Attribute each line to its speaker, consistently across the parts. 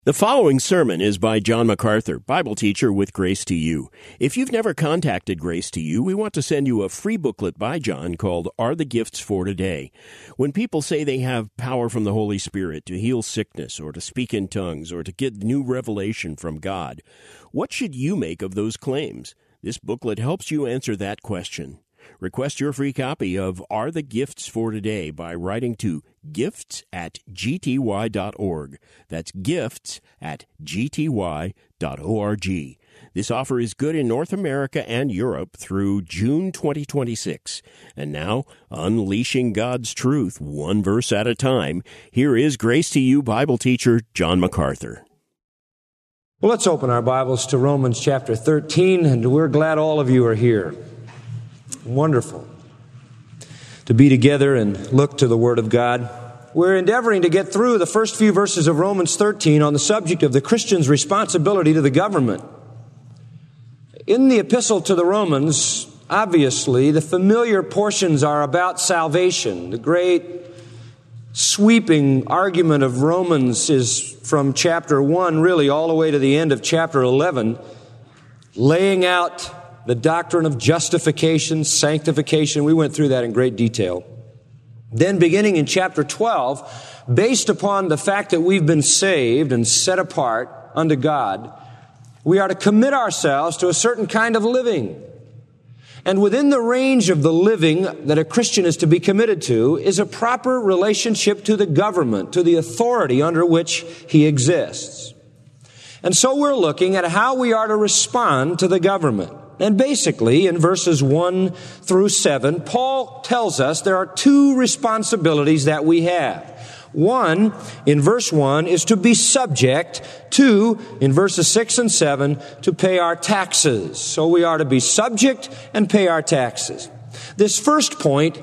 Speaker 1: The following sermon is by John MacArthur, Bible teacher with Grace to You. If you've never contacted Grace to You, we want to send you a free booklet by John called Are the Gifts for Today? When people say they have power from the Holy Spirit to heal sickness or to speak in tongues or to get new revelation from God, what should you make of those claims? This booklet helps you answer that question. Request your free copy of Are the Gifts for Today by writing to gifts@gty.org. That's gifts@gty.org. This offer is good in North America and Europe through June 2026. And now, unleashing God's truth one verse at a time, here is Grace to You Bible teacher John MacArthur.
Speaker 2: Well, let's open our Bibles to Romans chapter 13, and we're glad all of you are here. Wonderful to be together and look to the Word of God. We're endeavoring to get through the first few verses of Romans 13 on the subject of the Christian's responsibility to the government. In the epistle to the Romans, obviously, the familiar portions are about salvation. The great sweeping argument of Romans is from chapter 1, really, all the way to the end of chapter 11, laying out the doctrine of justification, sanctification. We went through that in great detail. Then beginning in chapter 12, based upon the fact that we've been saved and set apart unto God, we are to commit ourselves to a certain kind of living. And within the range of the living that a Christian is to be committed to is a proper relationship to the government, to the authority under which he exists. And so we're looking at how we are to respond to the government. And basically, in verses 1 through 7, Paul tells us there are two responsibilities that we have. One, in verse 1, is to be subject. Two, in verses 6 and 7, to pay our taxes. So we are to be subject and pay our taxes. This first point,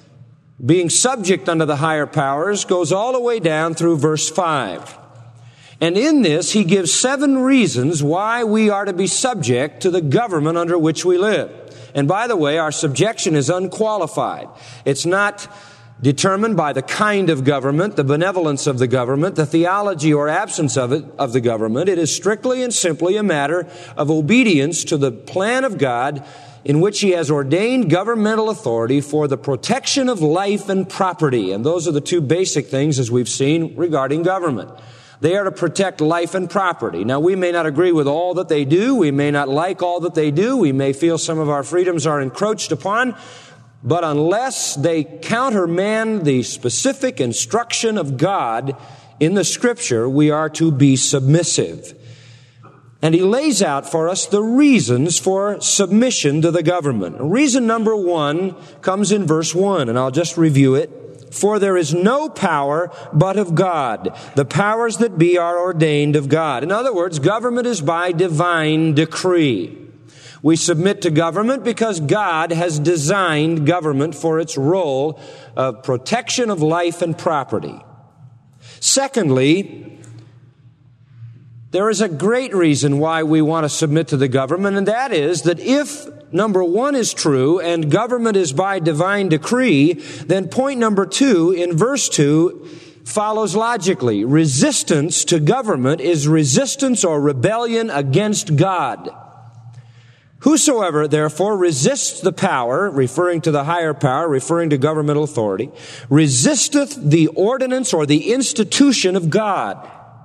Speaker 2: being subject unto the higher powers, goes all the way down through verse 5. And in this, he gives 7 reasons why we are to be subject to the government under which we live. And by the way, our subjection is unqualified. It's not determined by the kind of government, the benevolence of the government, the theology or absence of it, of the government. It is strictly and simply a matter of obedience to the plan of God in which he has ordained governmental authority for the protection of life and property. And those are the two basic things, as we've seen, regarding government. They are to protect life and property. Now, we may not agree with all that they do. We may not like all that they do. We may feel some of our freedoms are encroached upon. But unless they countermand the specific instruction of God in the Scripture, we are to be submissive. And he lays out for us the reasons for submission to the government. Reason number 1 comes in verse 1, and I'll just review it. For there is no power but of God. The powers that be are ordained of God. In other words, government is by divine decree. We submit to government because God has designed government for its role of protection of life and property. Secondly, there is a great reason why we want to submit to the government, and that is that if number 1 is true and government is by divine decree, then point number 2 in verse 2 follows logically. Resistance to government is resistance or rebellion against God. Whosoever, therefore, resists the power, referring to the higher power, referring to governmental authority, resisteth the ordinance or the institution of God.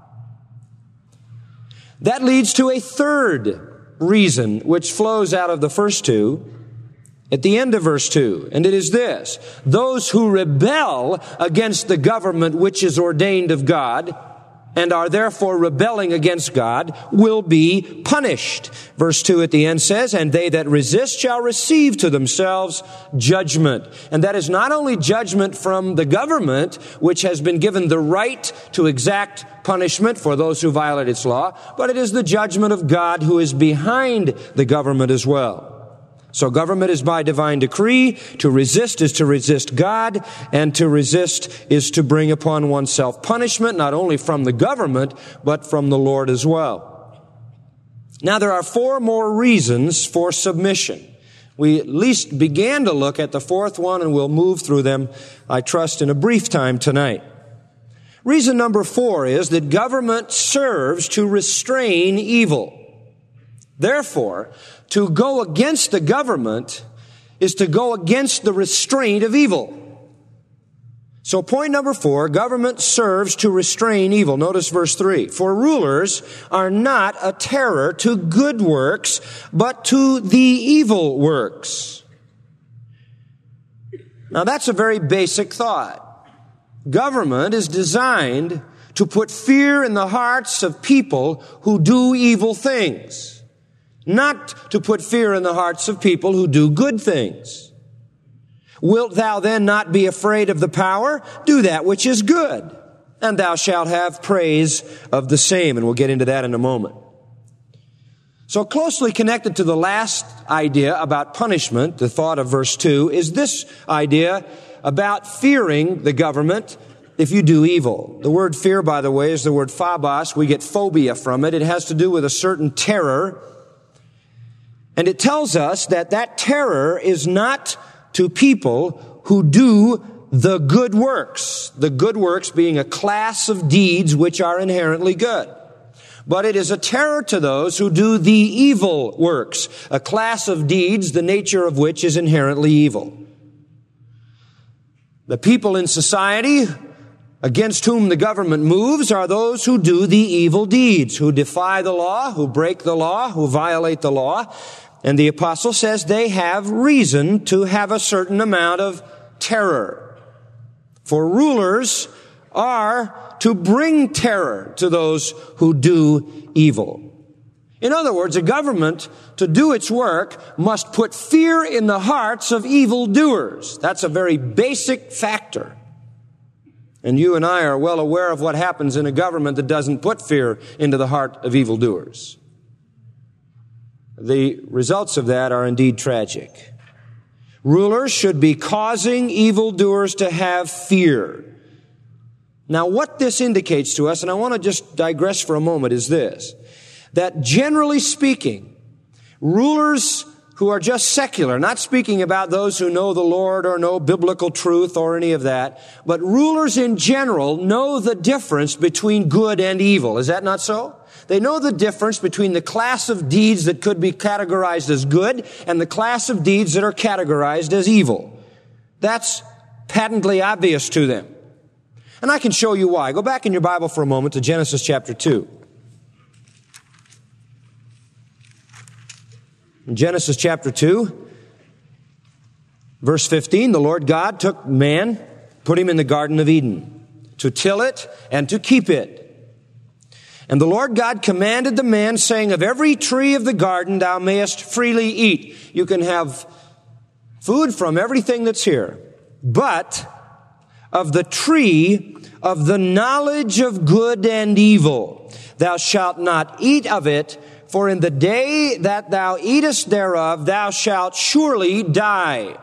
Speaker 2: That leads to a third reason, which flows out of the first two, at the end of verse 2. And it is this: those who rebel against the government which is ordained of God, and are therefore rebelling against God, will be punished. Verse 2 at the end says, and they that resist shall receive to themselves judgment. And that is not only judgment from the government, which has been given the right to exact punishment for those who violate its law, but it is the judgment of God who is behind the government as well. So government is by divine decree. To resist is to resist God, and to resist is to bring upon oneself punishment, not only from the government, but from the Lord as well. Now, there are 4 more reasons for submission. We at least began to look at the 4th one, and we'll move through them, I trust, in a brief time tonight. Reason number 4 is that government serves to restrain evil. Therefore, to go against the government is to go against the restraint of evil. So point number 4, government serves to restrain evil. Notice verse 3. For rulers are not a terror to good works, but to the evil works. Now that's a very basic thought. Government is designed to put fear in the hearts of people who do evil things, not to put fear in the hearts of people who do good things. Wilt thou then not be afraid of the power? Do that which is good, and thou shalt have praise of the same. And we'll get into that in a moment. So closely connected to the last idea about punishment, the thought of verse 2, is this idea about fearing the government if you do evil. The word fear, by the way, is the word phobos. We get phobia from it. It has to do with a certain terror. And it tells us that that terror is not to people who do the good works being a class of deeds which are inherently good. But it is a terror to those who do the evil works, a class of deeds, the nature of which is inherently evil. The people in society against whom the government moves are those who do the evil deeds, who defy the law, who break the law, who violate the law. And the apostle says they have reason to have a certain amount of terror. For rulers are to bring terror to those who do evil. In other words, a government, to do its work, must put fear in the hearts of evildoers. That's a very basic factor. And you and I are well aware of what happens in a government that doesn't put fear into the heart of evildoers. The results of that are indeed tragic. Rulers should be causing evildoers to have fear. Now, what this indicates to us, and I want to just digress for a moment, is this: that generally speaking, rulers who are just secular, not speaking about those who know the Lord or know biblical truth or any of that, but rulers in general know the difference between good and evil. Is that not so? They know the difference between the class of deeds that could be categorized as good and the class of deeds that are categorized as evil. That's patently obvious to them. And I can show you why. Go back in your Bible for a moment to Genesis chapter 2. In Genesis chapter 2, verse 15, the Lord God took man, put him in the Garden of Eden, to till it and to keep it. And the Lord God commanded the man, saying, of every tree of the garden thou mayest freely eat. You can have food from everything that's here. But of the tree of the knowledge of good and evil, thou shalt not eat of it, for in the day that thou eatest thereof, thou shalt surely die.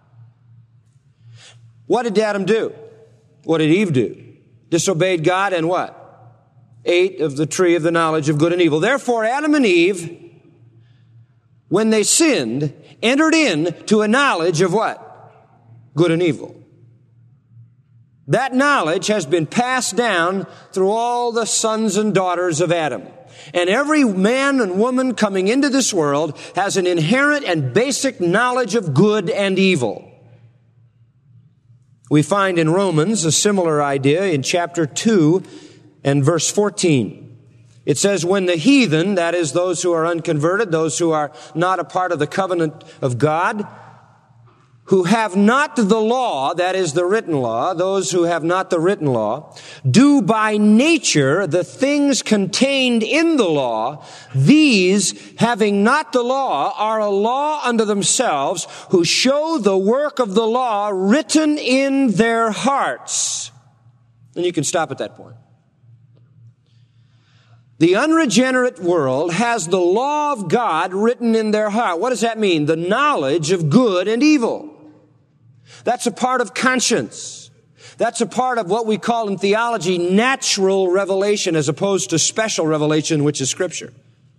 Speaker 2: What did Adam do? What did Eve do? Disobeyed God and what? Ate of the tree of the knowledge of good and evil. Therefore, Adam and Eve, when they sinned, entered into a knowledge of what? Good and evil. That knowledge has been passed down through all the sons and daughters of Adam. And every man and woman coming into this world has an inherent and basic knowledge of good and evil. We find in Romans a similar idea in chapter 2 and verse 14. It says, when the heathen, that is those who are unconverted, those who are not a part of the covenant of God, who have not the law, that is the written law, those who have not the written law, do by nature the things contained in the law, these, having not the law, are a law unto themselves, who show the work of the law written in their hearts. And you can stop at that point. The unregenerate world has the law of God written in their heart. What does that mean? The knowledge of good and evil. That's a part of conscience. That's a part of what we call in theology natural revelation as opposed to special revelation, which is Scripture.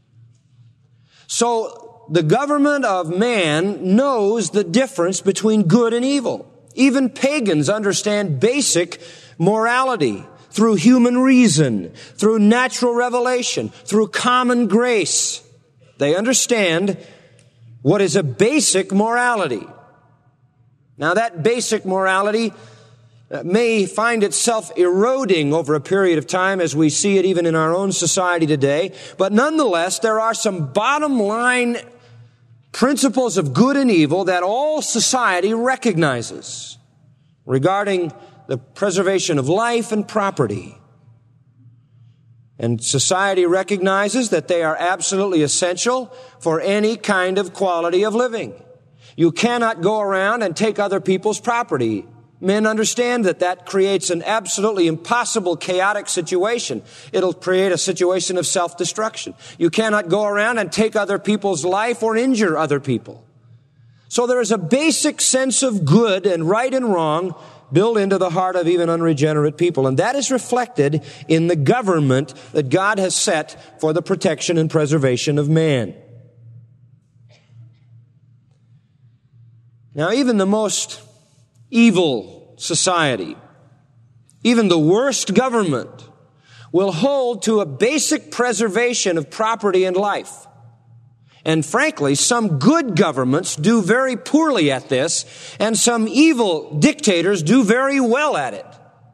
Speaker 2: So the government of man knows the difference between good and evil. Even pagans understand basic morality. through human reason, through natural revelation, through common grace. They understand what is a basic morality. Now, that basic morality may find itself eroding over a period of time as we see it even in our own society today. But nonetheless, there are some bottom line principles of good and evil that all society recognizes regarding the preservation of life and property. And society recognizes that they are absolutely essential for any kind of quality of living. You cannot go around and take other people's property. Men understand that that creates an absolutely impossible, chaotic situation. It'll create a situation of self-destruction. You cannot go around and take other people's life or injure other people. So there is a basic sense of good and right and wrong built into the heart of even unregenerate people. And that is reflected in the government that God has set for the protection and preservation of man. Now, even the most evil society, even the worst government, will hold to a basic preservation of property and life. And frankly, some good governments do very poorly at this, and some evil dictators do very well at it.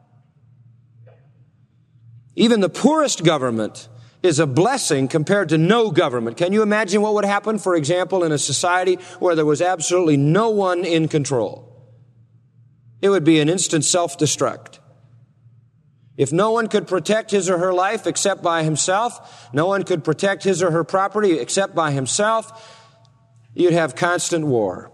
Speaker 2: Even the poorest government is a blessing compared to no government. Can you imagine what would happen, for example, in a society where there was absolutely no one in control? It would be an instant self-destruct. If no one could protect his or her life except by himself, no one could protect his or her property except by himself, you'd have constant war.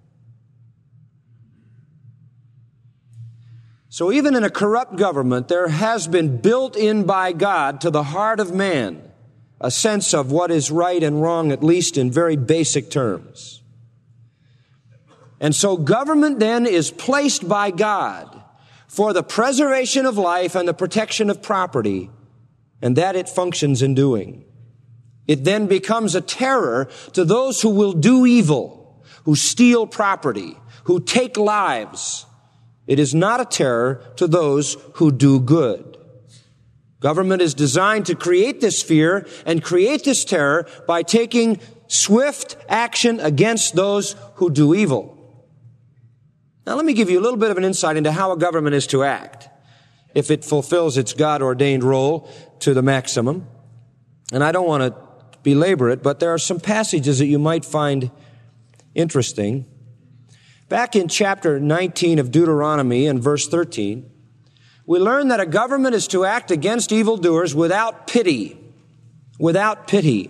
Speaker 2: So even in a corrupt government, there has been built in by God to the heart of man a sense of what is right and wrong, at least in very basic terms. And so government then is placed by God for the preservation of life and the protection of property, and that it functions in doing. It then becomes a terror to those who will do evil, who steal property, who take lives. It is not a terror to those who do good. Government is designed to create this fear and create this terror by taking swift action against those who do evil. Now, let me give you a little bit of an insight into how a government is to act if it fulfills its God-ordained role to the maximum. And I don't want to belabor it, but there are some passages that you might find interesting. Back in chapter 19 of Deuteronomy and verse 13, we learn that a government is to act against evildoers without pity. Without pity.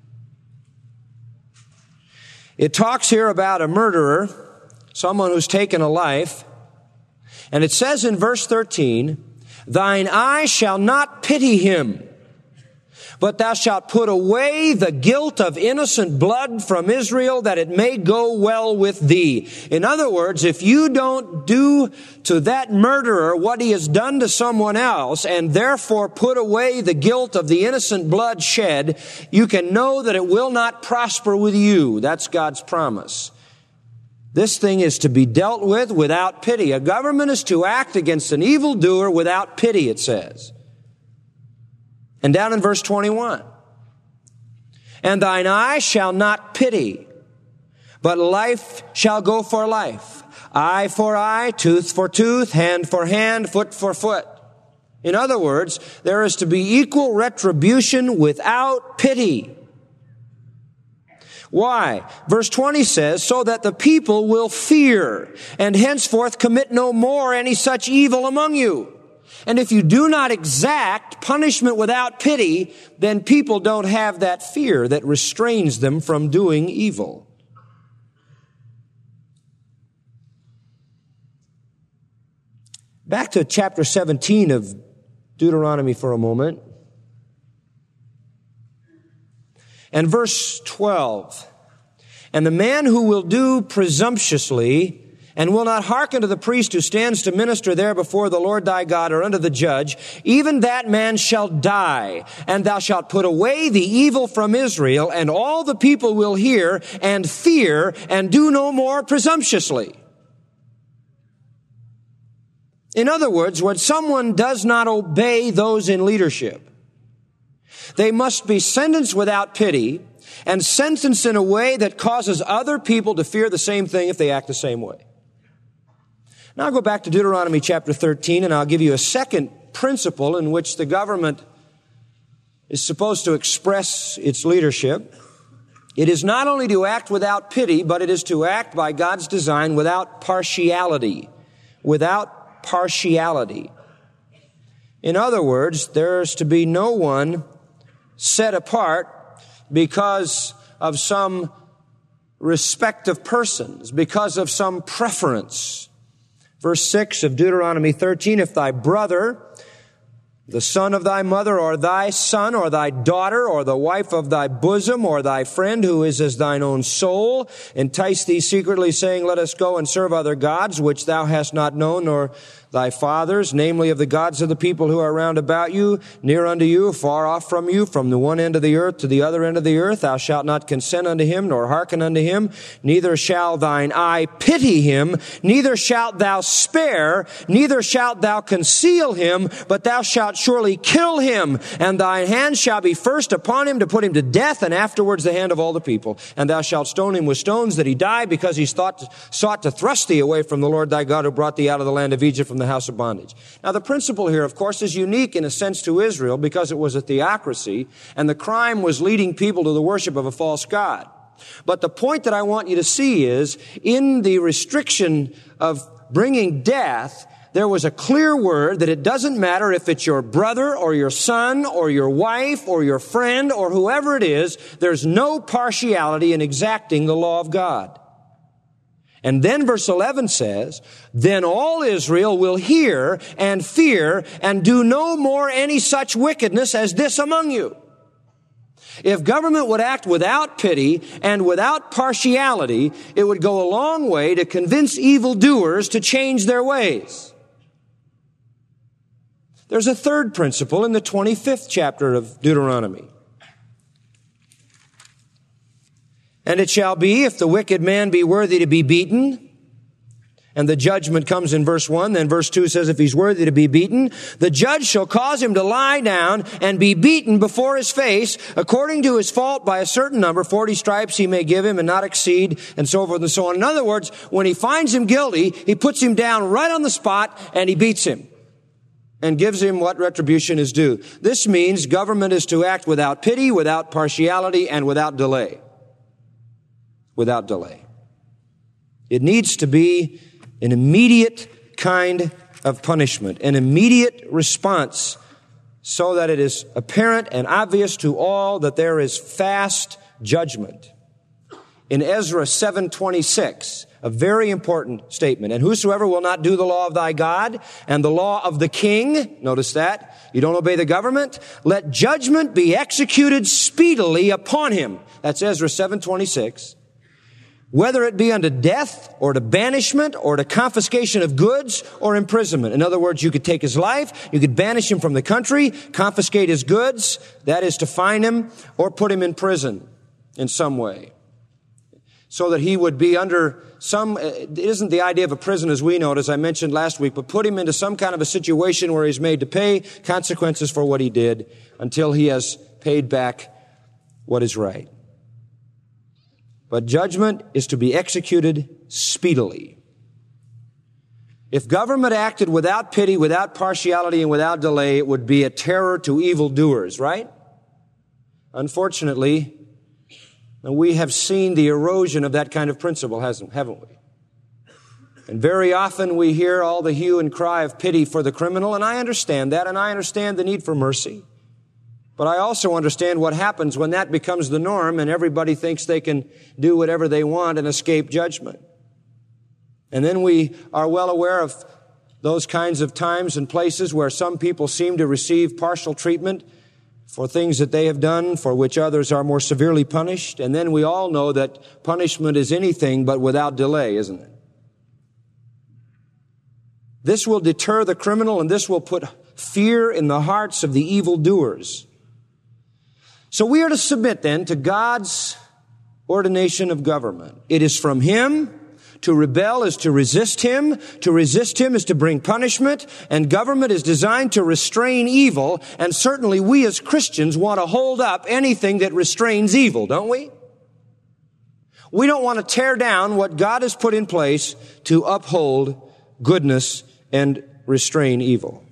Speaker 2: It talks here about a murderer, someone who's taken a life. And it says in verse 13, "Thine eye shall not pity him, but thou shalt put away the guilt of innocent blood from Israel, that it may go well with thee." In other words, if you don't do to that murderer what he has done to someone else, and therefore put away the guilt of the innocent blood shed, you can know that it will not prosper with you. That's God's promise. This thing is to be dealt with without pity. A government is to act against an evildoer without pity, it says. And down in verse 21, "And thine eye shall not pity, but life shall go for life. Eye for eye, tooth for tooth, hand for hand, foot for foot." In other words, there is to be equal retribution without pity. Why? Verse 20 says, "So that the people will fear, and henceforth commit no more any such evil among you." And if you do not exact punishment without pity, then people don't have that fear that restrains them from doing evil. Back to chapter 17 of Deuteronomy for a moment. And verse 12, "And the man who will do presumptuously and will not hearken to the priest who stands to minister there before the Lord thy God or unto the judge, even that man shall die. And thou shalt put away the evil from Israel, and all the people will hear and fear and do no more presumptuously." In other words, when someone does not obey those in leadership, they must be sentenced without pity and sentenced in a way that causes other people to fear the same thing if they act the same way. Now I'll go back to Deuteronomy chapter 13, and I'll give you a second principle in which the government is supposed to express its leadership. It is not only to act without pity, but it is to act by God's design without partiality. Without partiality. In other words, there's to be no one set apart because of some respect of persons, because of some preference. Verse 6 of Deuteronomy 13, if thy brother, the son of thy mother, or thy son, or thy daughter, or the wife of thy bosom, or thy friend who is as thine own soul, entice thee secretly, saying, let us go and serve other gods, which thou hast not known, nor thy fathers, namely of the gods of the people who are round about you, near unto you, far off from you, from the one end of the earth to the other end of the earth, thou shalt not consent unto him, nor hearken unto him, neither shall thine eye pity him, neither shalt thou spare, neither shalt thou conceal him, but thou shalt surely kill him, and thine hand shall be first upon him to put him to death, and afterwards the hand of all the people. And thou shalt stone him with stones that he die, because he sought to thrust thee away from the Lord thy God, who brought thee out of the land of Egypt from the house of bondage. Now the principle here, of course, is unique in a sense to Israel because it was a theocracy and the crime was leading people to the worship of a false god. But the point that I want you to see is in the restriction of bringing death, there was a clear word that it doesn't matter if it's your brother or your son or your wife or your friend or whoever it is, there's no partiality in exacting the law of God. And then verse 11 says, then all Israel will hear and fear and do no more any such wickedness as this among you. If government would act without pity and without partiality, it would go a long way to convince evildoers to change their ways. There's a third principle in the 25th chapter of Deuteronomy. And it shall be, if the wicked man be worthy to be beaten, and the judgment comes in verse 1, then verse 2 says, if he's worthy to be beaten, the judge shall cause him to lie down and be beaten before his face, according to his fault by a certain number, 40 stripes he may give him and not exceed, and so forth and so on. In other words, when he finds him guilty, he puts him down right on the spot and he beats him and gives him what retribution is due. This means government is to act without pity, without partiality, and without delay. Without delay. It needs to be an immediate kind of punishment, an immediate response, so that it is apparent and obvious to all that there is fast judgment. In Ezra 7:26, a very important statement, and whosoever will not do the law of thy God and the law of the king, notice that, you don't obey the government, let judgment be executed speedily upon him. That's Ezra 7:26. Whether it be unto death or to banishment or to confiscation of goods or imprisonment. In other words, you could take his life, you could banish him from the country, confiscate his goods, that is to fine him, or put him in prison in some way. So that he would be under some, it isn't the idea of a prison as we know it, as I mentioned last week, but put him into some kind of a situation where he's made to pay consequences for what he did until he has paid back what is right. But judgment is to be executed speedily. If government acted without pity, without partiality, and without delay, it would be a terror to evildoers, right? Unfortunately, we have seen the erosion of that kind of principle, haven't we? And very often we hear all the hue and cry of pity for the criminal, and I understand that, and I understand the need for mercy. But I also understand what happens when that becomes the norm and everybody thinks they can do whatever they want and escape judgment. And then we are well aware of those kinds of times and places where some people seem to receive partial treatment for things that they have done for which others are more severely punished. And then we all know that punishment is anything but without delay, isn't it? This will deter the criminal and this will put fear in the hearts of the evildoers. So we are to submit then to God's ordination of government. It is from Him To rebel is to resist him. To resist him is to bring punishment. And government is designed to restrain evil. And certainly we as Christians want to hold up anything that restrains evil, don't we? We don't want to tear down what God has put in place to uphold goodness and restrain evil.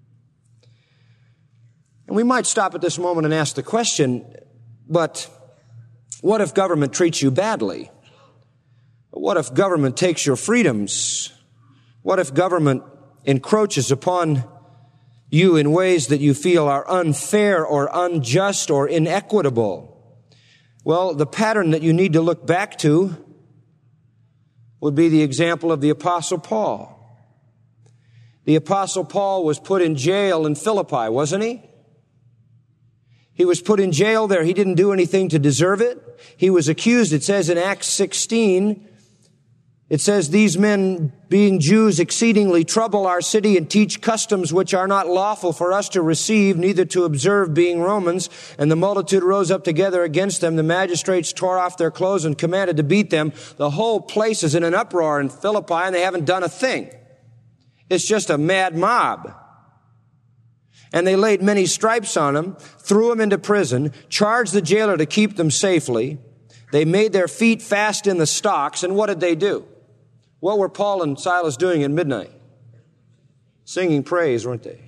Speaker 2: And we might stop at this moment and ask the question, but what if government treats you badly? What if government takes your freedoms? What if government encroaches upon you in ways that you feel are unfair or unjust or inequitable? Well, the pattern that you need to look back to would be the example of the Apostle Paul. The Apostle Paul was put in jail in Philippi, wasn't he? He was put in jail there. He didn't do anything to deserve it. He was accused, it says in Acts 16, it says, these men, being Jews, exceedingly trouble our city and teach customs which are not lawful for us to receive, neither to observe, being Romans. And the multitude rose up together against them. The magistrates tore off their clothes and commanded to beat them. The whole place is in an uproar in Philippi, and they haven't done a thing. It's just a mad mob. And they laid many stripes on him, threw him into prison, charged the jailer to keep them safely. They made their feet fast in the stocks, and what did they do? What were Paul and Silas doing at midnight? Singing praise, weren't they?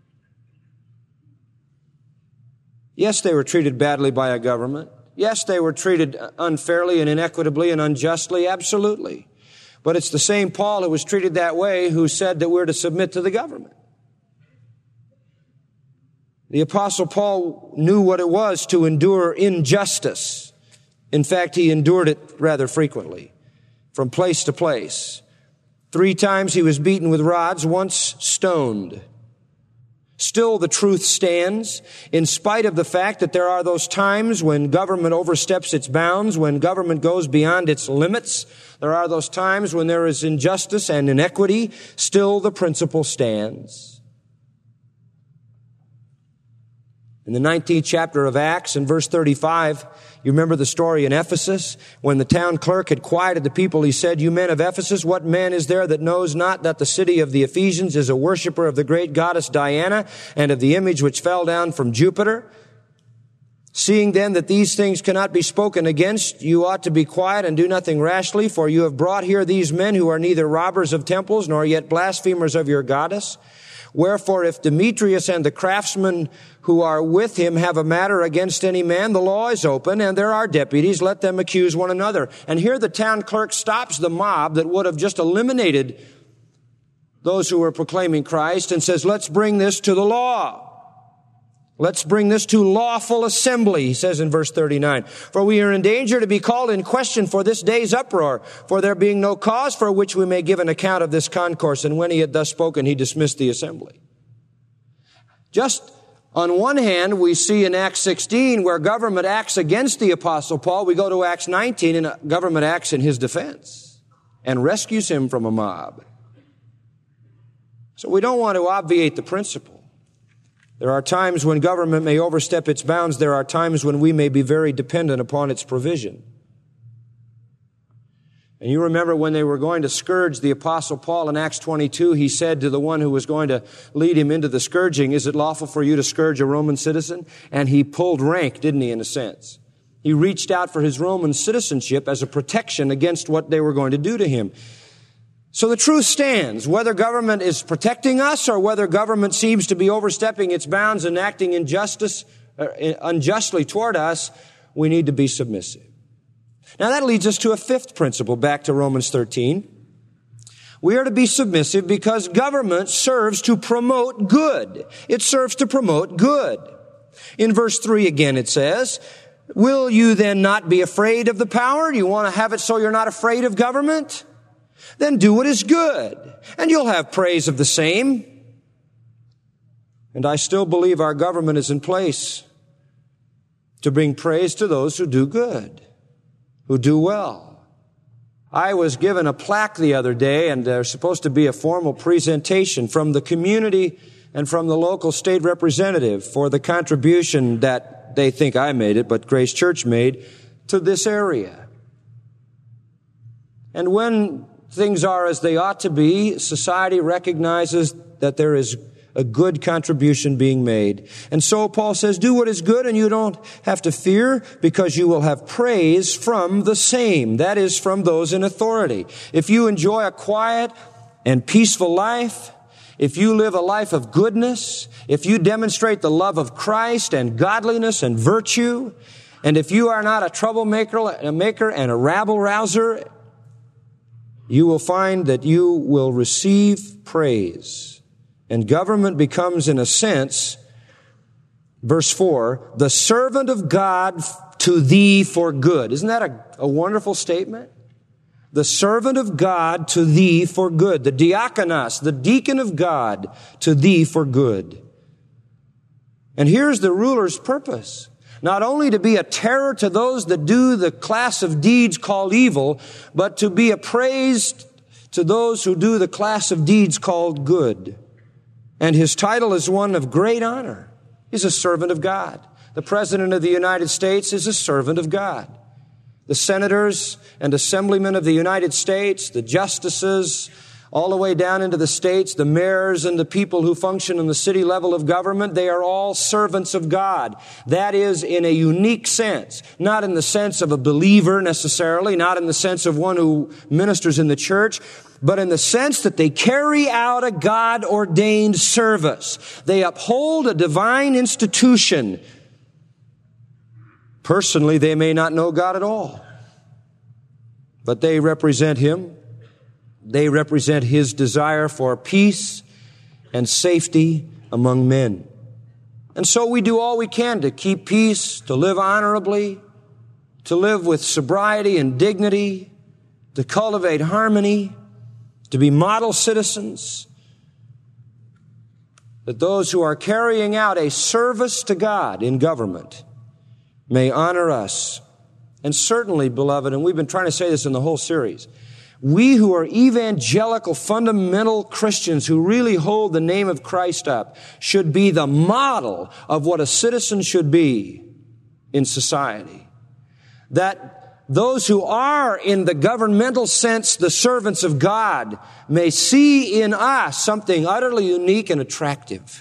Speaker 2: Yes, they were treated badly by a government. Yes, they were treated unfairly and inequitably and unjustly, absolutely. But it's the same Paul who was treated that way who said that we're to submit to the government. The Apostle Paul knew what it was to endure injustice. In fact, he endured it rather frequently, from place to place. 3 times he was beaten with rods, once stoned. Still, the truth stands, in spite of the fact that there are those times when government oversteps its bounds, when government goes beyond its limits. There are those times when there is injustice and inequity. Still, the principle stands. In the 19th chapter of Acts, in verse 35, you remember the story in Ephesus? When the town clerk had quieted the people, he said, you men of Ephesus, what man is there that knows not that the city of the Ephesians is a worshiper of the great goddess Diana and of the image which fell down from Jupiter? Seeing then that these things cannot be spoken against, you ought to be quiet and do nothing rashly, for you have brought here these men who are neither robbers of temples nor yet blasphemers of your goddess. Wherefore, if Demetrius and the craftsmen who are with him have a matter against any man, the law is open, and there are deputies. Let them accuse one another. And here the town clerk stops the mob that would have just eliminated those who were proclaiming Christ and says, let's bring this to the law. Let's bring this to lawful assembly, he says in verse 39. For we are in danger to be called in question for this day's uproar, for there being no cause for which we may give an account of this concourse. And when he had thus spoken, he dismissed the assembly. Just on one hand, we see in Acts 16 where government acts against the Apostle Paul. We go to Acts 19 and government acts in his defense and rescues him from a mob. So we don't want to obviate the principle. There are times when government may overstep its bounds. There are times when we may be very dependent upon its provision. And you remember when they were going to scourge the Apostle Paul in Acts 22, he said to the one who was going to lead him into the scourging, is it lawful for you to scourge a Roman citizen? And he pulled rank, didn't he, in a sense? He reached out for his Roman citizenship as a protection against what they were going to do to him. So the truth stands. Whether government is protecting us or whether government seems to be overstepping its bounds and acting unjustly toward us, we need to be submissive. Now that leads us to a 5th principle, back to Romans 13. We are to be submissive because government serves to promote good. It serves to promote good. In verse 3 again it says, will you then not be afraid of the power? Do you want to have it so you're not afraid of government? Then do what is good, and you'll have praise of the same. And I still believe our government is in place to bring praise to those who do good, who do well. I was given a plaque the other day, and there's supposed to be a formal presentation from the community and from the local state representative for the contribution that they think I made it, but Grace Church made to this area. And when things are as they ought to be, society recognizes that there is a good contribution being made. And so Paul says, do what is good and you don't have to fear because you will have praise from the same. That is, from those in authority. If you enjoy a quiet and peaceful life, if you live a life of goodness, if you demonstrate the love of Christ and godliness and virtue, and if you are not a troublemaker and a rabble-rouser, you will find that you will receive praise. And government becomes, in a sense, verse 4, the servant of God to thee for good. Isn't that a wonderful statement? The servant of God to thee for good. The diakonos, the deacon of God to thee for good. And here's the ruler's purpose. Not only to be a terror to those that do the class of deeds called evil, but to be a praise to those who do the class of deeds called good. And his title is one of great honor. He's a servant of God. The President of the United States is a servant of God. The senators and assemblymen of the United States, the justices, all the way down into the states, the mayors and the people who function in the city level of government, they are all servants of God. That is in a unique sense, not in the sense of a believer necessarily, not in the sense of one who ministers in the church, but in the sense that they carry out a God-ordained service. They uphold a divine institution. Personally, they may not know God at all, but they represent Him. They represent His desire for peace and safety among men. And so we do all we can to keep peace, to live honorably, to live with sobriety and dignity, to cultivate harmony, to be model citizens, that those who are carrying out a service to God in government may honor us. And certainly, beloved, and we've been trying to say this in the whole series, we who are evangelical, fundamental Christians who really hold the name of Christ up should be the model of what a citizen should be in society. That those who are, in the governmental sense, the servants of God, may see in us something utterly unique and attractive.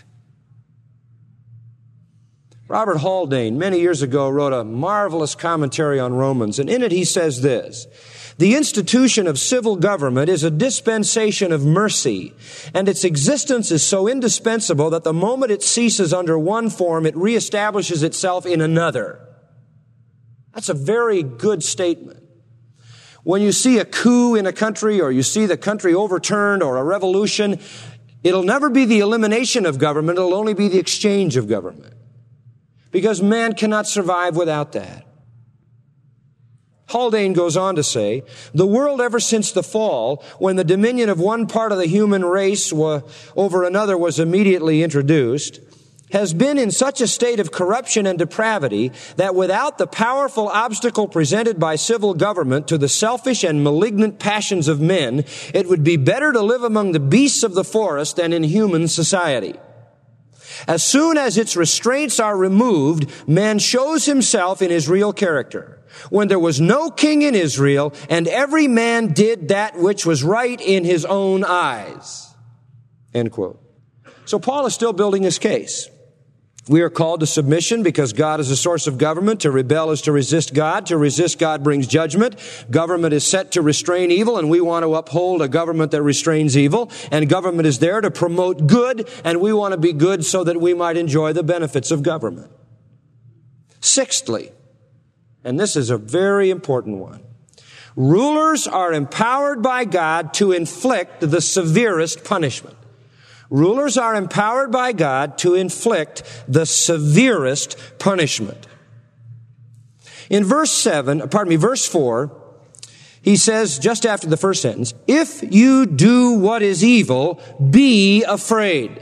Speaker 2: Robert Haldane, many years ago, wrote a marvelous commentary on Romans, and in it he says this: the institution of civil government is a dispensation of mercy, and its existence is so indispensable that the moment it ceases under one form, it reestablishes itself in another. That's a very good statement. When you see a coup in a country, or you see the country overturned, or a revolution, it'll never be the elimination of government, it'll only be the exchange of government. Because man cannot survive without that. Haldane goes on to say, the world ever since the fall, when the dominion of one part of the human race over another was immediately introduced, has been in such a state of corruption and depravity that without the powerful obstacle presented by civil government to the selfish and malignant passions of men, it would be better to live among the beasts of the forest than in human society. As soon as its restraints are removed, man shows himself in his real character. When there was no king in Israel, and every man did that which was right in his own eyes. End quote. So Paul is still building his case. We are called to submission because God is the source of government. To rebel is to resist God. To resist God brings judgment. Government is set to restrain evil, and we want to uphold a government that restrains evil. And government is there to promote good, and we want to be good so that we might enjoy the benefits of government. Sixthly, and this is a very important one, rulers are empowered by God to inflict the severest punishment. Rulers are empowered by God to inflict the severest punishment. In verse 4, he says, just after the first sentence, if you do what is evil, be afraid.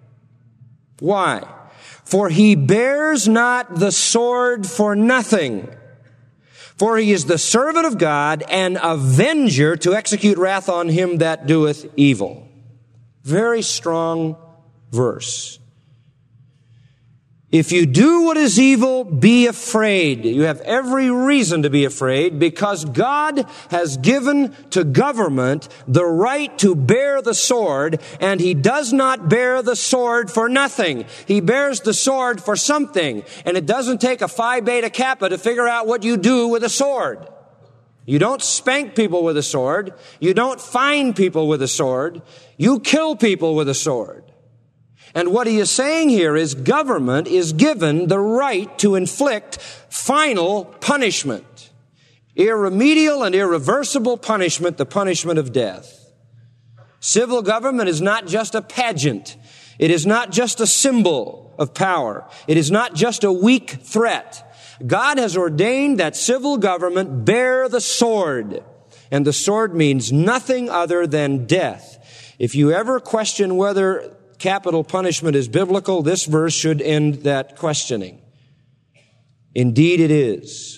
Speaker 2: Why? For he bears not the sword for nothing. For he is the servant of God, an avenger to execute wrath on him that doeth evil. Very strong verse. If you do what is evil, be afraid. You have every reason to be afraid because God has given to government the right to bear the sword, and He does not bear the sword for nothing. He bears the sword for something, and it doesn't take a Phi Beta Kappa to figure out what you do with a sword. You don't spank people with a sword. You don't fine people with a sword. You kill people with a sword. And what he is saying here is government is given the right to inflict final punishment. Irremediable and irreversible punishment, the punishment of death. Civil government is not just a pageant. It is not just a symbol of power. It is not just a weak threat. God has ordained that civil government bear the sword. And the sword means nothing other than death. If you ever question whether capital punishment is biblical, this verse should end that questioning. Indeed it is.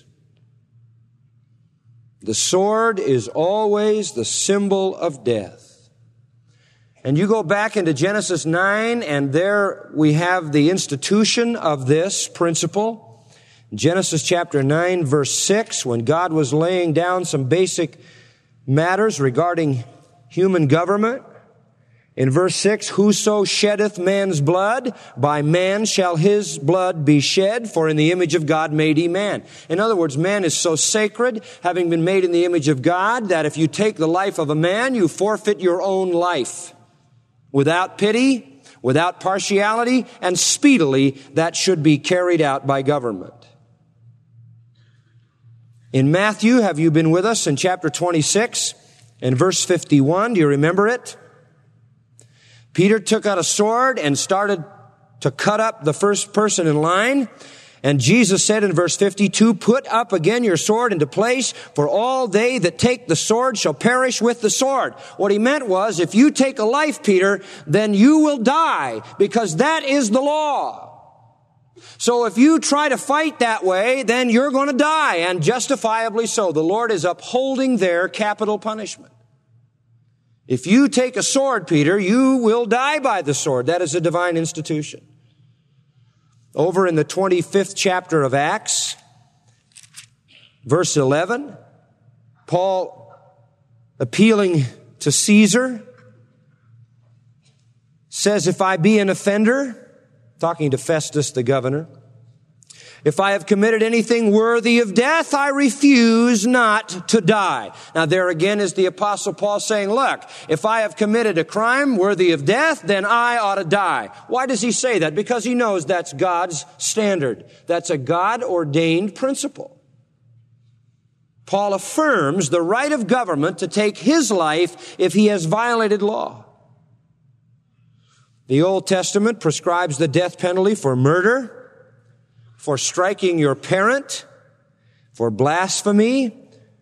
Speaker 2: The sword is always the symbol of death. And you go back into Genesis 9, and there we have the institution of this principle. Genesis chapter 9, verse 6, when God was laying down some basic matters regarding human government. In verse 6, whoso sheddeth man's blood, by man shall his blood be shed, for in the image of God made he man. In other words, man is so sacred, having been made in the image of God, that if you take the life of a man, you forfeit your own life. Without pity, without partiality, and speedily, that should be carried out by government. In Matthew, have you been with us in chapter 26, in verse 51? Do you remember it? Peter took out a sword and started to cut up the first person in line. And Jesus said in verse 52, put up again your sword into place, for all they that take the sword shall perish with the sword. What he meant was, if you take a life, Peter, then you will die, because that is the law. So if you try to fight that way, then you're going to die, and justifiably so. The Lord is upholding their capital punishment. If you take a sword, Peter, you will die by the sword. That is a divine institution. Over in the 25th chapter of Acts, verse 11, Paul, appealing to Caesar, says, if I be an offender, talking to Festus the governor, if I have committed anything worthy of death, I refuse not to die. Now there again is the Apostle Paul saying, look, if I have committed a crime worthy of death, then I ought to die. Why does he say that? Because he knows that's God's standard. That's a God-ordained principle. Paul affirms the right of government to take his life if he has violated law. The Old Testament prescribes the death penalty for murder, for striking your parent, for blasphemy,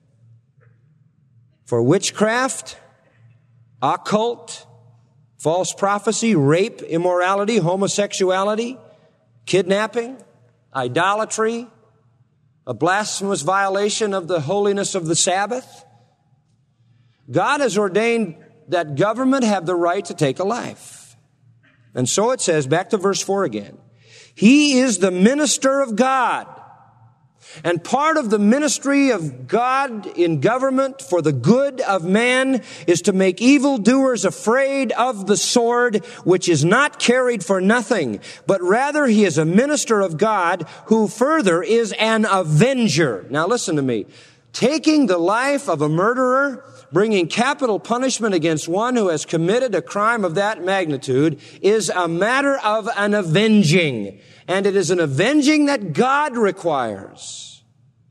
Speaker 2: for witchcraft, occult, false prophecy, rape, immorality, homosexuality, kidnapping, idolatry, a blasphemous violation of the holiness of the Sabbath. God has ordained that government have the right to take a life. And so it says, back to verse 4 again, he is the minister of God. And part of the ministry of God in government for the good of man is to make evildoers afraid of the sword, which is not carried for nothing, but rather he is a minister of God who further is an avenger. Now listen to me. Taking the life of a murderer, bringing capital punishment against one who has committed a crime of that magnitude is a matter of an avenging. And it is an avenging that God requires.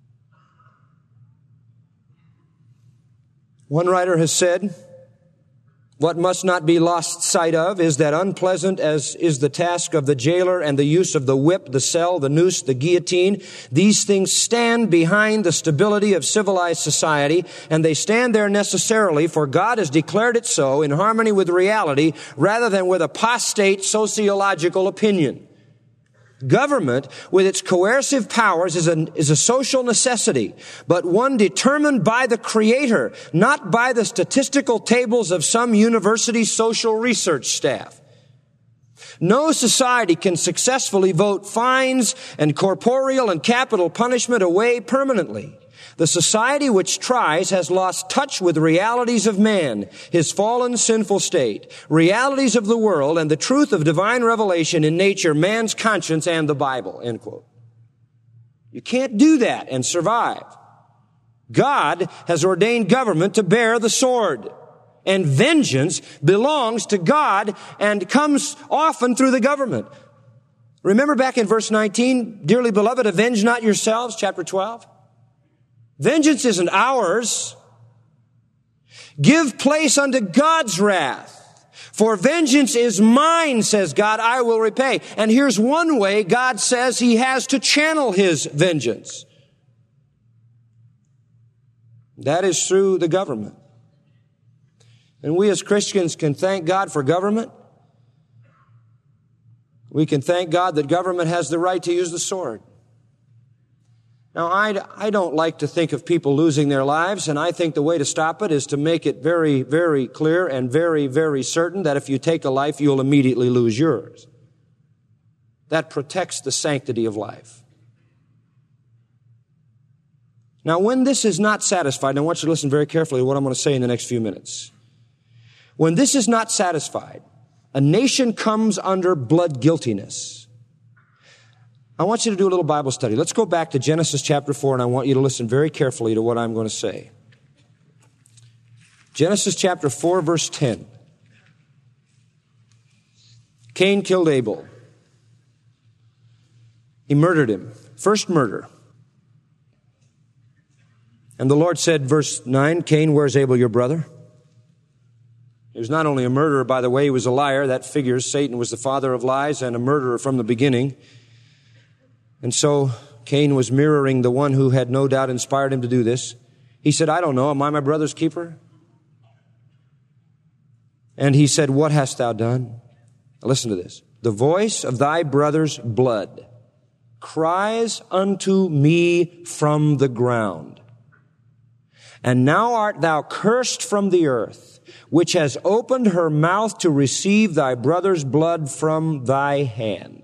Speaker 2: One writer has said, what must not be lost sight of is that unpleasant as is the task of the jailer and the use of the whip, the cell, the noose, the guillotine, these things stand behind the stability of civilized society, and they stand there necessarily, for God has declared it so in harmony with reality rather than with apostate sociological opinion. Government, with its coercive powers, is a social necessity, but one determined by the Creator, not by the statistical tables of some university social research staff. No society can successfully vote fines and corporeal and capital punishment away permanently. The society which tries has lost touch with realities of man, his fallen, sinful state, realities of the world, and the truth of divine revelation in nature, man's conscience, and the Bible, end quote. You can't do that and survive. God has ordained government to bear the sword, and vengeance belongs to God and comes often through the government. Remember back in verse 19, dearly beloved, avenge not yourselves, chapter 12. Vengeance isn't ours. Give place unto God's wrath. For vengeance is mine, says God, I will repay. And here's one way God says he has to channel his vengeance. That is through the government. And we as Christians can thank God for government. We can thank God that government has the right to use the sword. Now, I don't like to think of people losing their lives, and I think the way to stop it is to make it very, very clear and very, very certain that if you take a life, you'll immediately lose yours. That protects the sanctity of life. Now, when this is not satisfied, and I want you to listen very carefully to what I'm going to say in the next few minutes. When this is not satisfied, a nation comes under blood guiltiness. I want you to do a little Bible study. Let's go back to Genesis chapter 4, and I want you to listen very carefully to what I'm going to say. Genesis chapter 4, verse 10. Cain killed Abel. He murdered him. First murder. And the Lord said, verse 9, Cain, where's Abel, your brother? He was not only a murderer, by the way, he was a liar. That figures. Satan was the father of lies and a murderer from the beginning. And so Cain was mirroring the one who had no doubt inspired him to do this. He said, I don't know, am I my brother's keeper? And he said, what hast thou done? Now listen to this. The voice of thy brother's blood cries unto me from the ground. And now art thou cursed from the earth, which has opened her mouth to receive thy brother's blood from thy hand.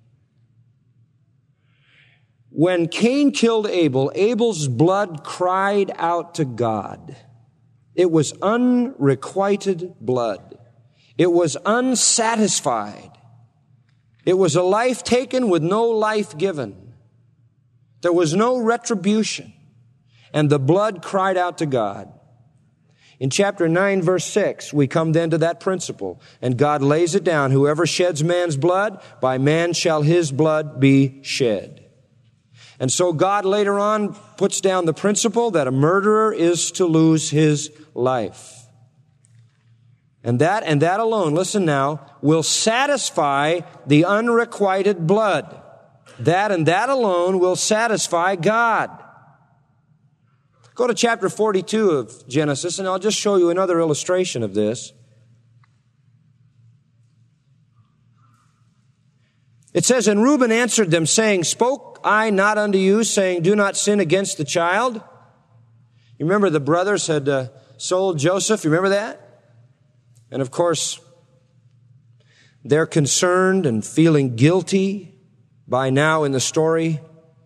Speaker 2: When Cain killed Abel, Abel's blood cried out to God. It was unrequited blood. It was unsatisfied. It was a life taken with no life given. There was no retribution. And the blood cried out to God. In chapter 9, verse 6, we come then to that principle. And God lays it down. Whoever sheds man's blood, by man shall his blood be shed. And so God later on puts down the principle that a murderer is to lose his life. And that alone, listen now, will satisfy the unrequited blood. That and that alone will satisfy God. Go to chapter 42 of Genesis, and I'll just show you another illustration of this. It says, and Reuben answered them, saying, spoke I not unto you, saying, do not sin against the child? You remember the brothers had sold Joseph. You remember that? And of course, they're concerned and feeling guilty by now in the story.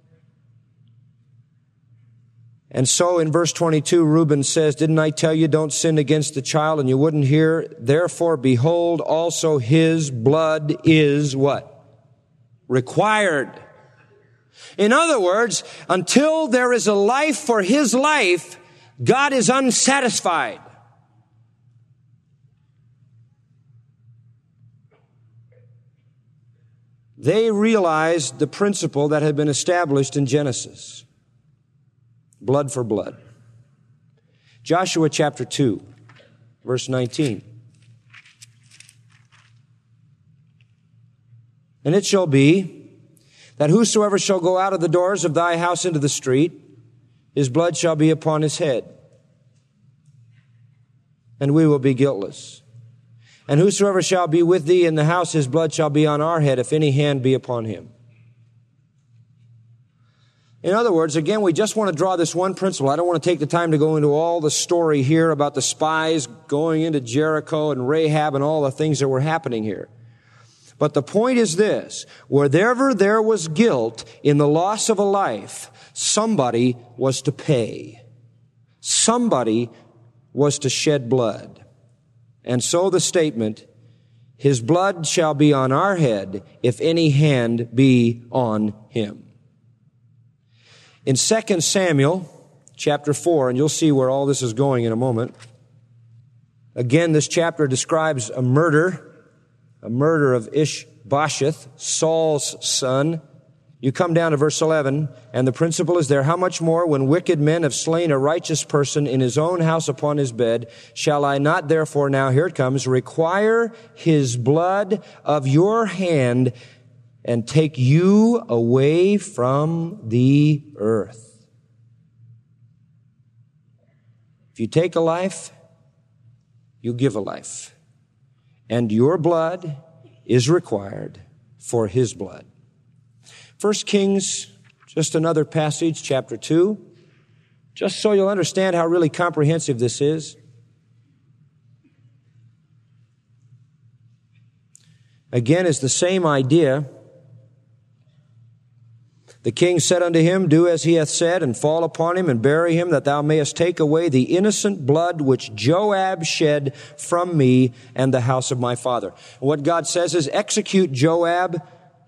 Speaker 2: And so in verse 22, Reuben says, didn't I tell you don't sin against the child? And you wouldn't hear. Therefore, behold, also his blood is what? Required. In other words, until there is a life for his life, God is unsatisfied. They realized the principle that had been established in Genesis. Blood for blood. Joshua chapter 2, verse 19. And it shall be that whosoever shall go out of the doors of thy house into the street, his blood shall be upon his head, and we will be guiltless. And whosoever shall be with thee in the house, his blood shall be on our head, if any hand be upon him. In other words, again, we just want to draw this one principle. I don't want to take the time to go into all the story here about the spies going into Jericho and Rahab and all the things that were happening here. But the point is this: wherever there was guilt in the loss of a life, somebody was to pay. Somebody was to shed blood. And so the statement, his blood shall be on our head if any hand be on him. In 2 Samuel chapter 4, and you'll see where all this is going in a moment. Again, this chapter describes a murder of Ishbosheth, Saul's son. You come down to verse 11, and the principle is there: how much more, when wicked men have slain a righteous person in his own house upon his bed, shall I not therefore now, here it comes, require his blood of your hand and take you away from the earth? If you take a life, you give a life. And your blood is required for his blood. 1 Kings, just another passage, chapter 2, just so you'll understand how really comprehensive this is. Again, it's the same idea. The king said unto him, do as he hath said, and fall upon him, and bury him, that thou mayest take away the innocent blood which Joab shed from me and the house of my father. What God says is, execute Joab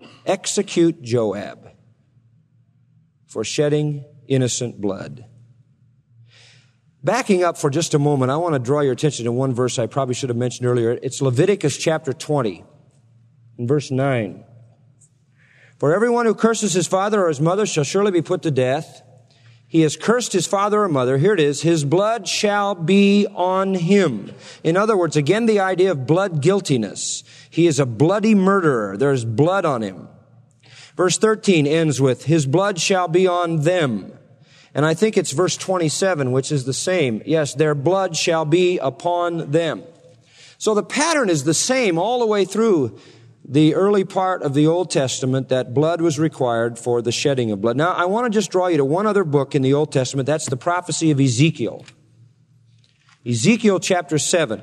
Speaker 2: for shedding innocent blood. Backing up for just a moment, I want to draw your attention to one verse I probably should have mentioned earlier. It's Leviticus chapter 20, in verse 9. For everyone who curses his father or his mother shall surely be put to death. He has cursed his father or mother. Here it is. His blood shall be on him. In other words, again, the idea of blood guiltiness. He is a bloody murderer. There's blood on him. Verse 13 ends with, his blood shall be on them. And I think it's verse 27, which is the same. Yes, their blood shall be upon them. So the pattern is the same all the way through the early part of the Old Testament, that blood was required for the shedding of blood. Now, I want to just draw you to one other book in the Old Testament. That's the prophecy of Ezekiel. Ezekiel chapter 7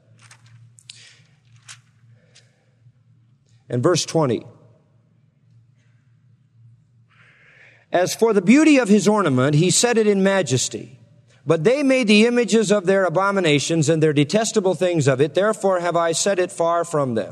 Speaker 2: and verse 20. As for the beauty of his ornament, he set it in majesty. But they made the images of their abominations and their detestable things of it. Therefore have I set it far from them.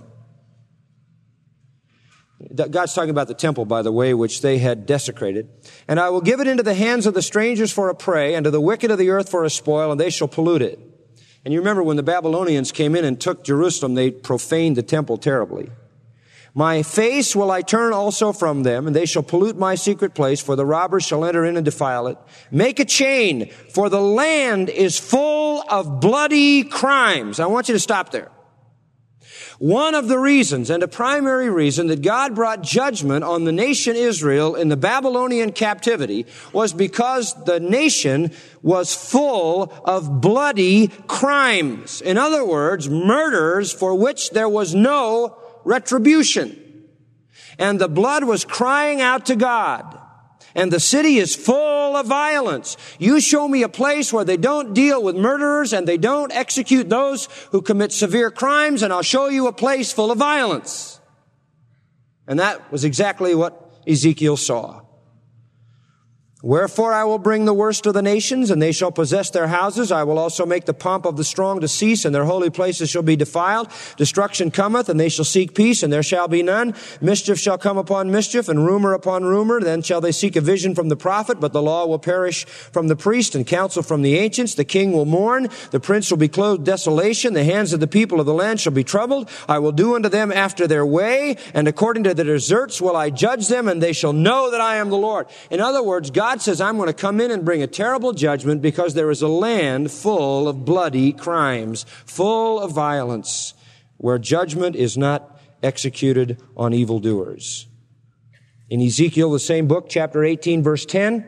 Speaker 2: God's talking about the temple, by the way, which they had desecrated. And I will give it into the hands of the strangers for a prey, and to the wicked of the earth for a spoil, and they shall pollute it. And you remember when the Babylonians came in and took Jerusalem, they profaned the temple terribly. My face will I turn also from them, and they shall pollute my secret place, for the robbers shall enter in and defile it. Make a chain, for the land is full of bloody crimes. I want you to stop there. One of the reasons, and a primary reason, that God brought judgment on the nation Israel in the Babylonian captivity was because the nation was full of bloody crimes. In other words, murders for which there was no retribution. And the blood was crying out to God. And the city is full of violence. You show me a place where they don't deal with murderers and they don't execute those who commit severe crimes, and I'll show you a place full of violence. And that was exactly what Ezekiel saw. Wherefore I will bring the worst of the nations, and they shall possess their houses. I will also make the pomp of the strong to cease, and their holy places shall be defiled. Destruction cometh, and they shall seek peace, and there shall be none. Mischief shall come upon mischief, and rumor upon rumor. Then shall they seek a vision from the prophet, but the law will perish from the priest, and counsel from the ancients. The king will mourn. The prince will be clothed desolation. The hands of the people of the land shall be troubled. I will do unto them after their way, and according to their deserts will I judge them, and they shall know that I am the Lord. In other words, God says, I'm going to come in and bring a terrible judgment because there is a land full of bloody crimes, full of violence, where judgment is not executed on evildoers. In Ezekiel, the same book, chapter 18, verse 10,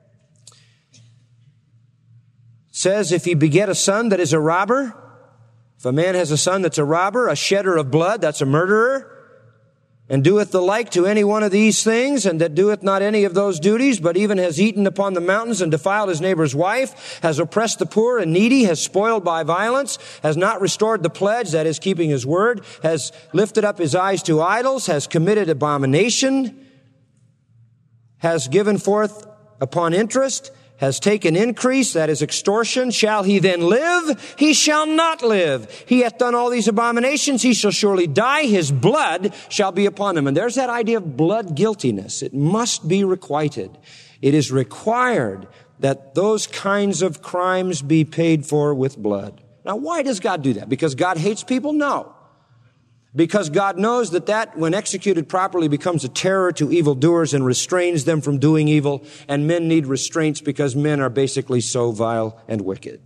Speaker 2: says, if he beget a son that is a robber, if a man has a son that's a robber, a shedder of blood, that's a murderer, and doeth the like to any one of these things, and that doeth not any of those duties, but even has eaten upon the mountains and defiled his neighbor's wife, has oppressed the poor and needy, has spoiled by violence, has not restored the pledge, that is, keeping his word, has lifted up his eyes to idols, has committed abomination, has given forth upon interest, has taken increase, that is extortion, shall he then live? He shall not live. He hath done all these abominations, he shall surely die, his blood shall be upon him. And there's that idea of blood guiltiness. It must be requited. It is required that those kinds of crimes be paid for with blood. Now, why does God do that? Because God hates people? No. Because God knows that when executed properly, becomes a terror to evildoers and restrains them from doing evil. And men need restraints because men are basically so vile and wicked.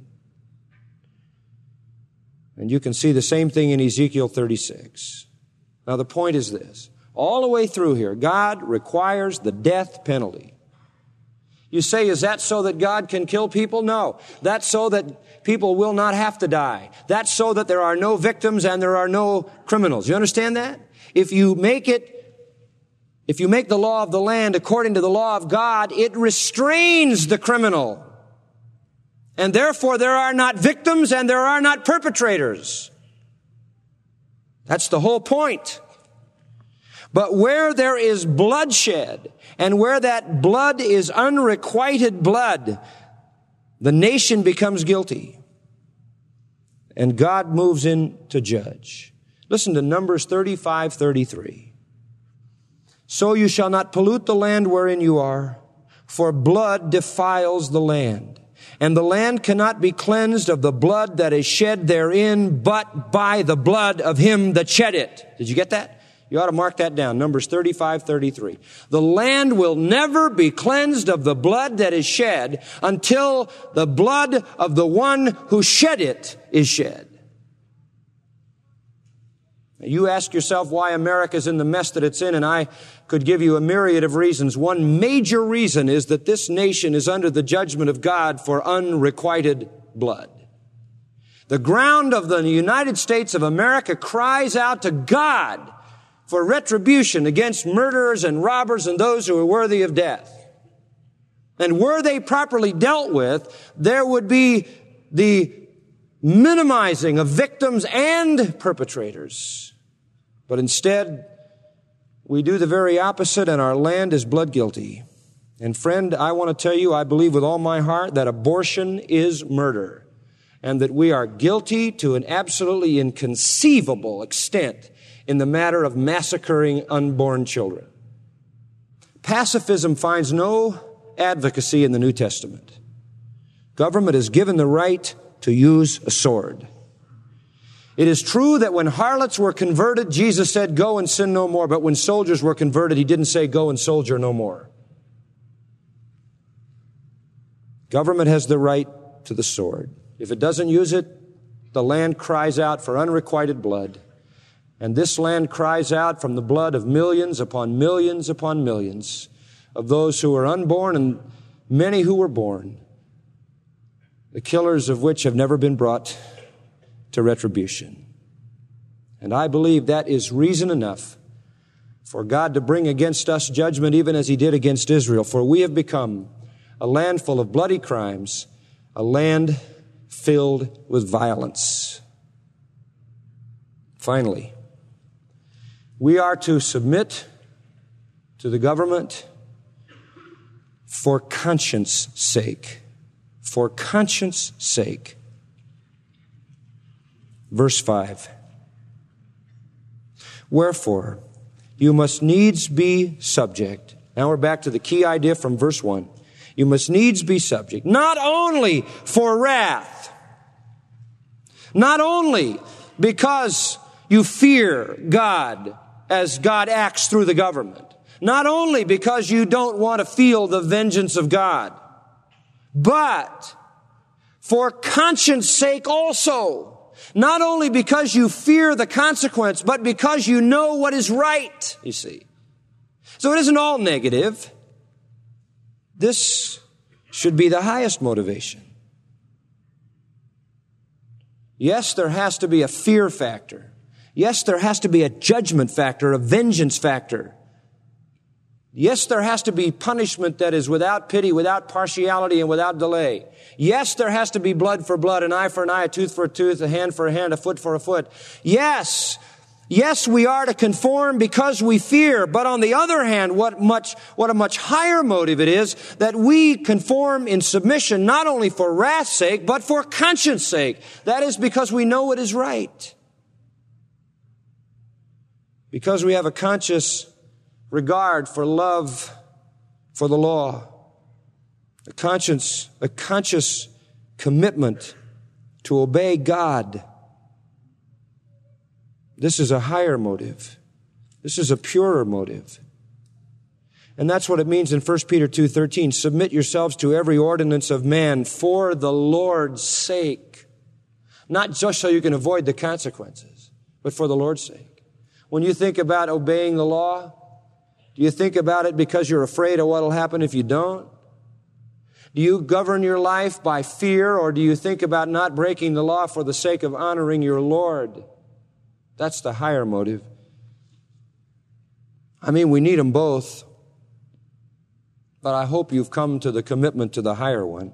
Speaker 2: And you can see the same thing in Ezekiel 36. Now the point is this. All the way through here, God requires the death penalty. You say, is that so that God can kill people? No. That's so that people will not have to die. That's so that there are no victims and there are no criminals. You understand that? If you make the law of the land according to the law of God, it restrains the criminal. And therefore there are not victims and there are not perpetrators. That's the whole point. But where there is bloodshed, and where that blood is unrequited blood, the nation becomes guilty. And God moves in to judge. Listen to Numbers 35:33. So you shall not pollute the land wherein you are, for blood defiles the land. And the land cannot be cleansed of the blood that is shed therein, but by the blood of him that shed it. Did you get that? You ought to mark that down. Numbers 35:33. The land will never be cleansed of the blood that is shed until the blood of the one who shed it is shed. Now, you ask yourself why America's in the mess that it's in, and I could give you a myriad of reasons. One major reason is that this nation is under the judgment of God for unrequited blood. The ground of the United States of America cries out to God for retribution against murderers and robbers and those who are worthy of death. And were they properly dealt with, there would be the minimizing of victims and perpetrators. But instead, we do the very opposite, and our land is blood guilty. And friend, I want to tell you, I believe with all my heart that abortion is murder, and that we are guilty to an absolutely inconceivable extent in the matter of massacring unborn children. Pacifism finds no advocacy in the New Testament. Government is given the right to use a sword. It is true that when harlots were converted, Jesus said, go and sin no more. But when soldiers were converted, he didn't say, go and soldier no more. Government has the right to the sword. If it doesn't use it, the land cries out for unrequited blood. And this land cries out from the blood of millions upon millions upon millions of those who are unborn and many who were born, the killers of which have never been brought to retribution. And I believe that is reason enough for God to bring against us judgment even as he did against Israel. For we have become a land full of bloody crimes, a land filled with violence. Finally, we are to submit to the government for conscience sake. For conscience sake. Verse 5. Wherefore, you must needs be subject. Now we're back to the key idea from verse 1. You must needs be subject, not only for wrath, not only because you fear God as God acts through the government, not only because you don't want to feel the vengeance of God, but for conscience sake also. Not only because you fear the consequence, but because you know what is right, you see. So it isn't all negative. This should be the highest motivation. Yes, there has to be a fear factor. Yes, there has to be a judgment factor, a vengeance factor. Yes, there has to be punishment that is without pity, without partiality, and without delay. Yes, there has to be blood for blood, an eye for an eye, a tooth for a tooth, a hand for a hand, a foot for a foot. Yes, we are to conform because we fear. But on the other hand, what a much higher motive it is that we conform in submission, not only for wrath's sake, but for conscience sake. That is because we know what is right. Because we have a conscious regard for love for the law. A conscious commitment to obey God. This is a higher motive. This is a purer motive. And that's what it means in 1 Peter 2:13. Submit yourselves to every ordinance of man for the Lord's sake. Not just so you can avoid the consequences, but for the Lord's sake. When you think about obeying the law, do you think about it because you're afraid of what will happen if you don't? Do you govern your life by fear, or do you think about not breaking the law for the sake of honoring your Lord? That's the higher motive. I mean, we need them both, but I hope you've come to the commitment to the higher one.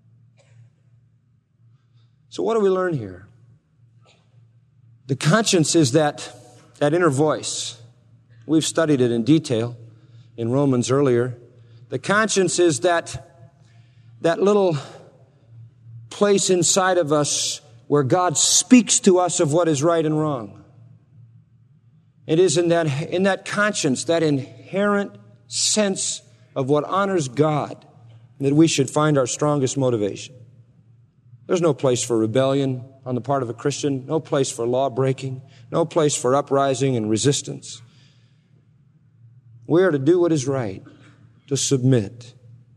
Speaker 2: So what do we learn here? The conscience is that inner voice. We've studied it in detail in Romans earlier. The conscience is that little place inside of us where God speaks to us of what is right and wrong. It is in that conscience, that inherent sense of what honors God, that we should find our strongest motivation. There's no place for rebellion on the part of a Christian, no place for law breaking, no place for uprising and resistance. We are to do what is right, to submit.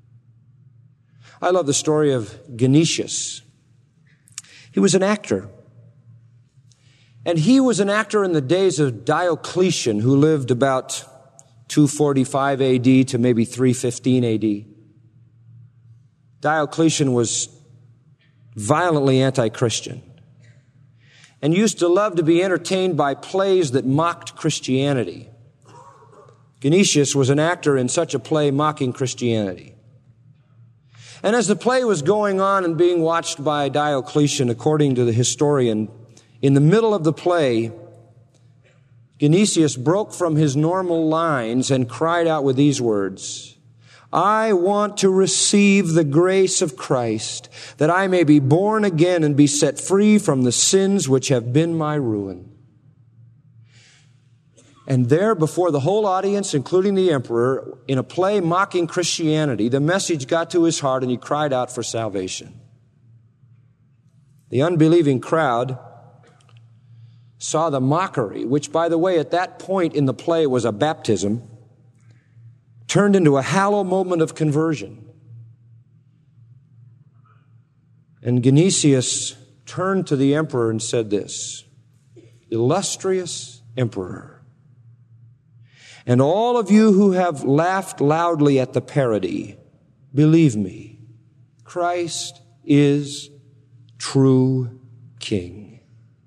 Speaker 2: I love the story of Genesius. He was an actor. And he was an actor in the days of Diocletian, who lived about 245 AD to maybe 315 AD. Diocletian was violently anti-Christian and used to love to be entertained by plays that mocked Christianity. Genesius was an actor in such a play mocking Christianity. And as the play was going on and being watched by Diocletian, according to the historian, in the middle of the play, Genesius broke from his normal lines and cried out with these words, "I want to receive the grace of Christ, that I may be born again and be set free from the sins which have been my ruin." And there, before the whole audience, including the emperor, in a play mocking Christianity, the message got to his heart and he cried out for salvation. The unbelieving crowd saw the mockery, which, by the way, at that point in the play was a baptism, turned into a hallowed moment of conversion. And Genesius turned to the emperor and said this, "Illustrious emperor, and all of you who have laughed loudly at the parody, believe me, Christ is true King."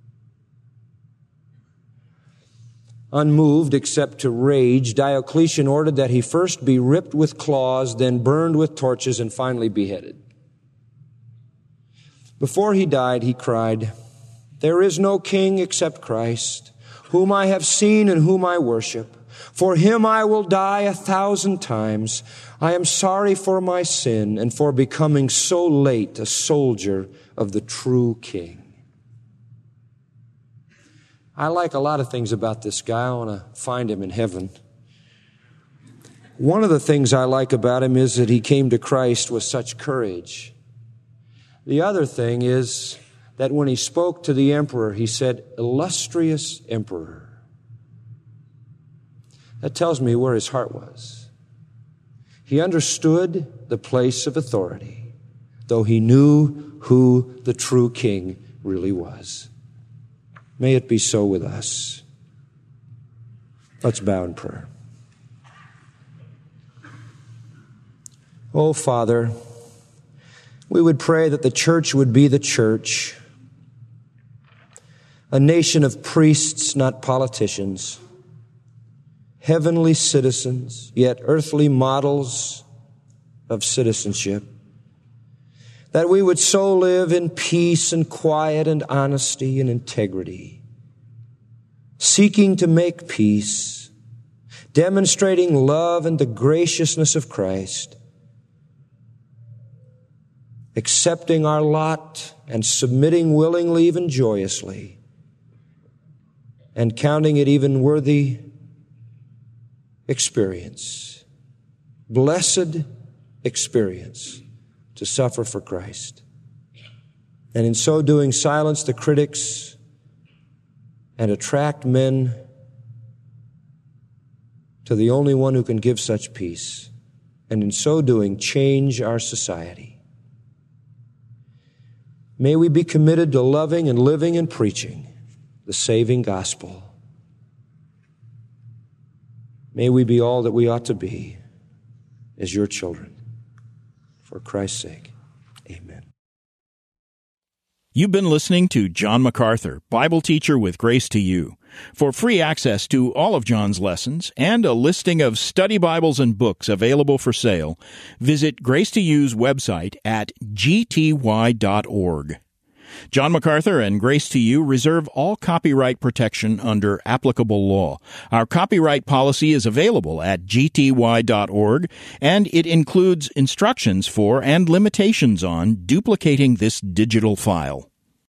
Speaker 2: Unmoved except to rage, Diocletian ordered that he first be ripped with claws, then burned with torches, and finally beheaded. Before he died, he cried, "There is no king except Christ, whom I have seen and whom I worship. For him I will die 1,000 times. I am sorry for my sin and for becoming so late a soldier of the true King." I like a lot of things about this guy. I want to find him in heaven. One of the things I like about him is that he came to Christ with such courage. The other thing is that when he spoke to the emperor, he said, "Illustrious emperor." That tells me where his heart was. He understood the place of authority, though he knew who the true King really was. May it be so with us. Let's bow in prayer. Oh, Father, we would pray that the church would be the church. a nation of priests, not politicians, heavenly citizens, yet earthly models of citizenship, that we would so live in peace and quiet and honesty and integrity, seeking to make peace, demonstrating love and the graciousness of Christ, accepting our lot and submitting willingly, even joyously, and counting it even worthy experience, blessed experience, to suffer for Christ. And in so doing, silence the critics and attract men to the only one who can give such peace. And in so doing, change our society. May we be committed to loving and living and preaching the saving gospel. May we be all that we ought to be as your children. For Christ's sake, amen.
Speaker 1: You've been listening to John MacArthur, Bible teacher with Grace to You. For free access to all of John's lessons and a listing of study Bibles and books available for sale, visit Grace to You's website at gty.org. John MacArthur and Grace to You reserve all copyright protection under applicable law. Our copyright policy is available at gty.org, and it includes instructions for and limitations on duplicating this digital file.